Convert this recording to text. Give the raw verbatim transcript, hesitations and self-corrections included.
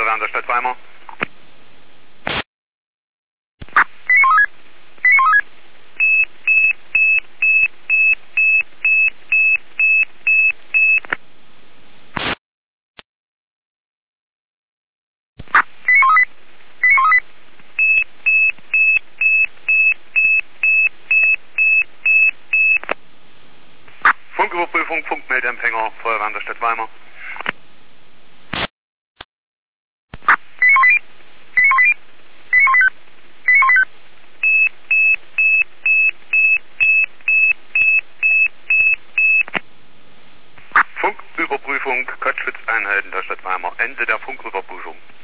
Feuerwehr der Stadt Weimar. Funküberprüfung, Funkmeldempfänger, Feuerwehr der Stadt Weimar. Funküberprüfung, Kurzschwitzeinheiten der Stadt Weimar. Ende der Funküberprüfung.